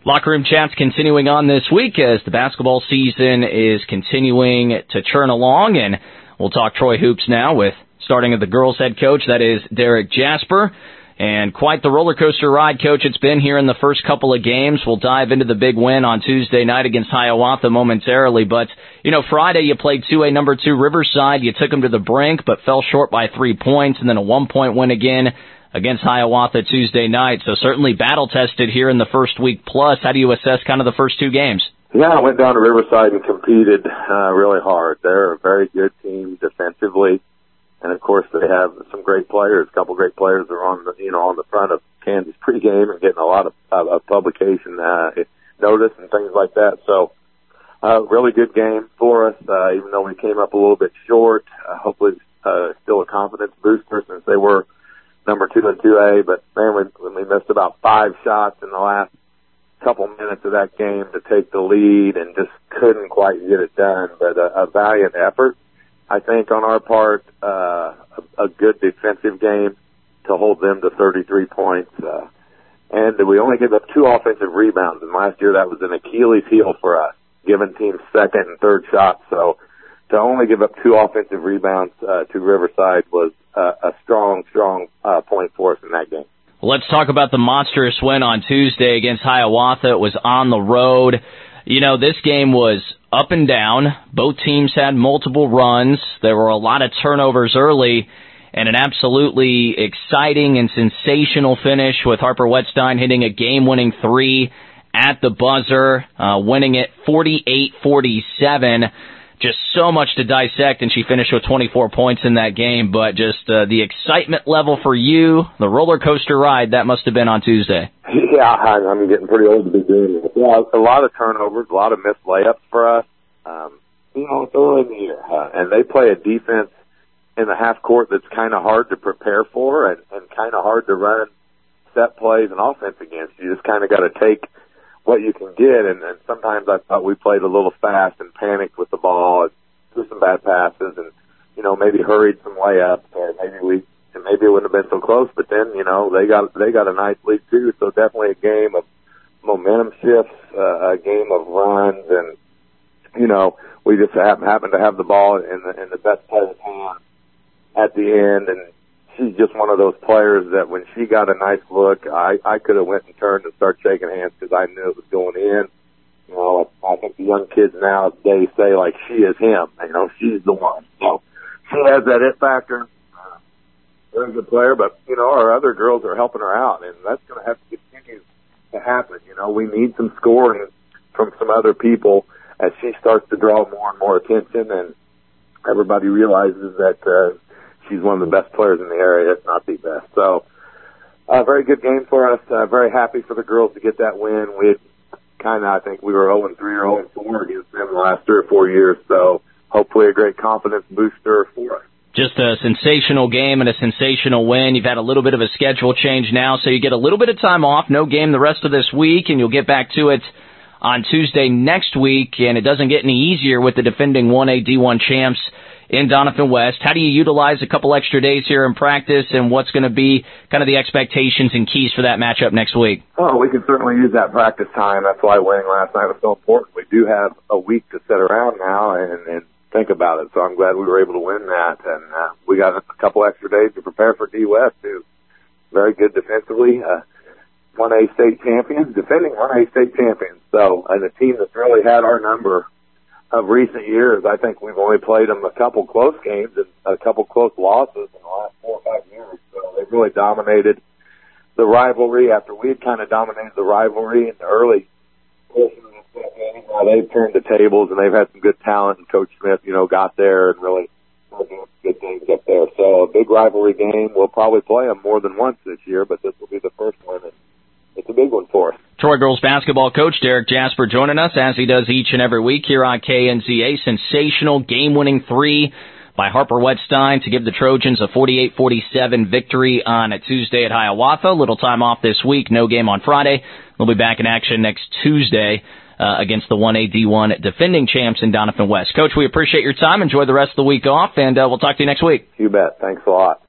Locker room chats continuing on this week as the basketball season is continuing to churn along, and we'll talk Troy hoops now with starting at the girls' head coach, that is Derek Jasper. And quite the roller coaster ride, Coach, it's been here in the first couple of games. We'll dive into the big win on Tuesday night against Hiawatha momentarily. But, Friday you played 2A number 2 Riverside. You took them to the brink, but fell short by 3 points, and then a 1-point win again against Hiawatha Tuesday night. So certainly battle-tested here in the first week plus. How do you assess kind of the first two games? Yeah, I went down to Riverside and competed really hard. They're a very good team defensively. And, of course, they have some great players. A couple great players are on the front of Kansas pregame and getting a lot of publication notice and things like that. So, really good game for us, even though we came up a little bit short. Hopefully, still a confidence booster since they were number 2 in 2A. But, man, we missed about 5 shots in the last couple minutes of that game to take the lead and just couldn't quite get it done. But a valiant effort, I think, on our part, a good defensive game to hold them to 33 points. And we only gave up 2 offensive rebounds. And last year that was an Achilles heel for us, giving teams second and third shots. So to only give up 2 offensive rebounds to Riverside was a strong point for us in that game. Let's talk about the monstrous win on Tuesday against Hiawatha. It was on the road. This game was up and down. Both teams had multiple runs. There were a lot of turnovers early, and an absolutely exciting and sensational finish with Harper Wettstein hitting a game-winning 3 at the buzzer, winning it 48-47. Just so much to dissect, and she finished with 24 points in that game. But just the excitement level for you, the roller coaster ride that must have been on Tuesday. Yeah, I'm getting pretty old to be doing it. Yeah, a lot of turnovers, a lot of missed layups for us. It's early in the year, and they play a defense in the half court that's kind of hard to prepare for and kind of hard to run set plays and offense against. You just kind of got to take what you can get, and sometimes I thought we played a little fast and panicked with the ball and threw some bad passes and, maybe hurried some layups, or maybe it wouldn't have been so close, but then, they got a nice lead too, so definitely a game of momentum shifts, a game of runs, and, we just happened to have the ball in the best player's hand at the end, and she's just one of those players that when she got a nice look, I could have went and turned and started shaking hands because I knew it was going in. I think the young kids nowadays say, like, she is him. She's the one. So she has that it factor. Very good player, but, our other girls are helping her out, and that's going to have to continue to happen. We need some scoring from some other people as she starts to draw more and more attention, and everybody realizes that she's one of the best players in the area, if not the best. So, a very good game for us. Very happy for the girls to get that win. I think we were 0-3 or 0-4 against them the last 3 or 4 years. So, hopefully a great confidence booster for us. Just a sensational game and a sensational win. You've had a little bit of a schedule change now, so you get a little bit of time off. No game the rest of this week, and you'll get back to it on Tuesday next week. And it doesn't get any easier with the defending 1A D1 champs in Doniphan West. How do you utilize a couple extra days here in practice, and what's going to be kind of the expectations and keys for that matchup next week? Oh, we can certainly use that practice time. That's why winning last night was so important. We do have a week to sit around now and think about it, so I'm glad we were able to win that. And we got a couple extra days to prepare for D-West, too. Very good defensively. 1A state champions, defending 1A state champions. So, and a team that's really had our number of recent years. I think we've only played them a couple close games and a couple close losses in the last 4 or 5 years. So they've really dominated the rivalry after we had kind of dominated the rivalry in the early portion of the game. They've turned the tables and they've had some good talent, and Coach Smith, got there and really doing good things up there. So a big rivalry game. We'll probably play them more than once this year, but this will be the first one, and it's a big one for us. Troy girls basketball coach Derek Jasper joining us, as he does each and every week here on KNZA. Sensational game-winning 3 by Harper Wettstein to give the Trojans a 48-47 victory on Tuesday at Hiawatha. Little time off this week, no game on Friday. They'll be back in action next Tuesday against the 1A D1 defending champs in Doniphan West. Coach, we appreciate your time. Enjoy the rest of the week off, and we'll talk to you next week. You bet. Thanks a lot.